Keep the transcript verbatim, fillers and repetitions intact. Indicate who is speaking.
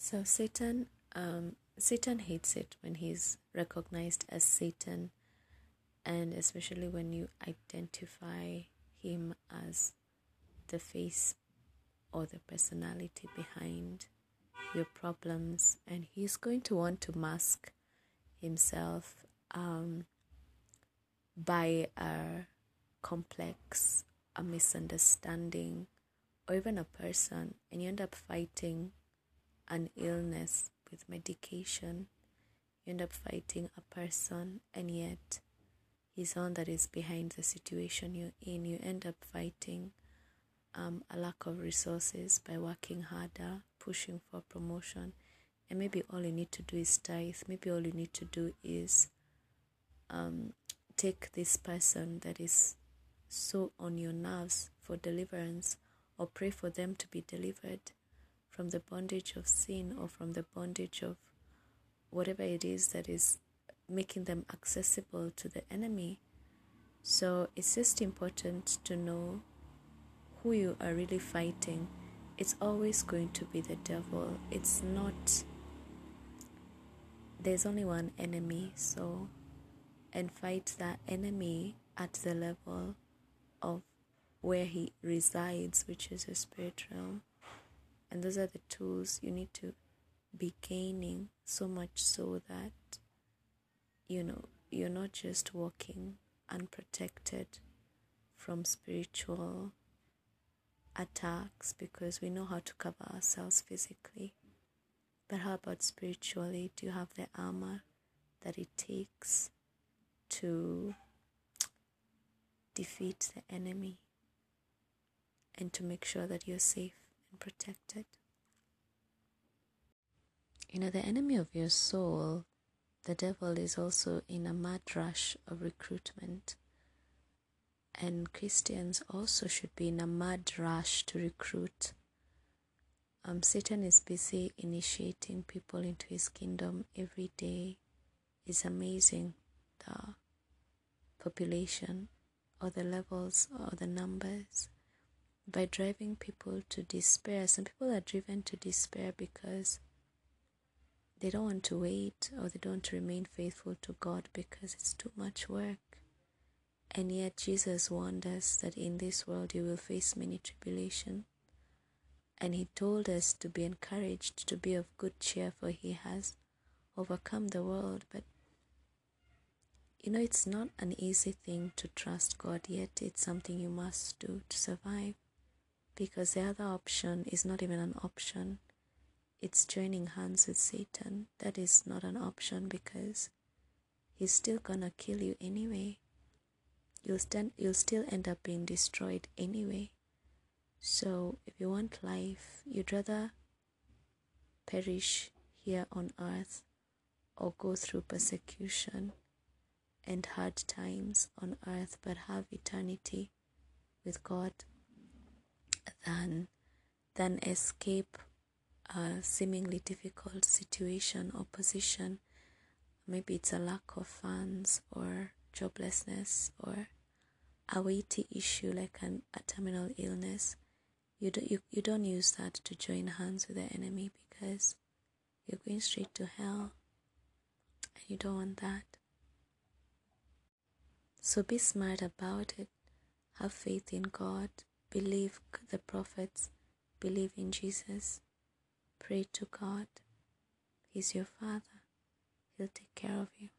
Speaker 1: So Satan, um, Satan hates it when he's recognized as Satan, and especially when you identify him as the face or the personality behind your problems, and he's going to want to mask himself um, by a complex, a misunderstanding, or even a person, and you end up fighting an illness with medication. You end up fighting a person, and yet he's the one that is behind the situation you're in. You end up fighting um, a lack of resources by working harder, pushing for promotion, and maybe all you need to do is tithe. Maybe all you need to do is um, take this person that is so on your nerves for deliverance, or pray for them to be delivered from the bondage of sin or from the bondage of whatever it is that is making them accessible to the enemy. So it's just important to know who you are really fighting. It's always going to be the devil. It's not, there's only one enemy, so, and fight that enemy at the level of where he resides, which is a spirit realm. And those are the tools you need to be gaining, so much so that, you know, you're not just walking unprotected from spiritual attacks, because we know how to cover ourselves physically. But how about spiritually? Do you have the armor that it takes to defeat the enemy and to make sure that you're safe and protected? You know, the enemy of your soul, the devil, is also in a mad rush of recruitment. And Christians also should be in a mad rush to recruit. Um, Satan is busy initiating people into his kingdom every day. It's amazing the population or the levels or the numbers, by driving people to despair. Some people are driven to despair because they don't want to wait, or they don't want to remain faithful to God because it's too much work. And yet Jesus warned us that in this world you will face many tribulation. And he told us to be encouraged, to be of good cheer, for he has overcome the world. But you know, it's not an easy thing to trust God, yet it's something you must do to survive. Because the other option is not even an option. It's joining hands with Satan. That is not an option, because he's still gonna kill you anyway. You'll, stand, you'll still end up being destroyed anyway. So if you want life, you'd rather perish here on earth or go through persecution and hard times on earth, but have eternity with God, than, than escape a seemingly difficult situation or position. Maybe it's a lack of funds or joblessness or a weighty issue like an, a terminal illness. You, do, you, you don't use that to join hands with the enemy, because you're going straight to hell, and you don't want that. So be smart about it. Have faith in God. Believe the prophets. Believe in Jesus. Pray to God. He's your Father. He'll take care of you.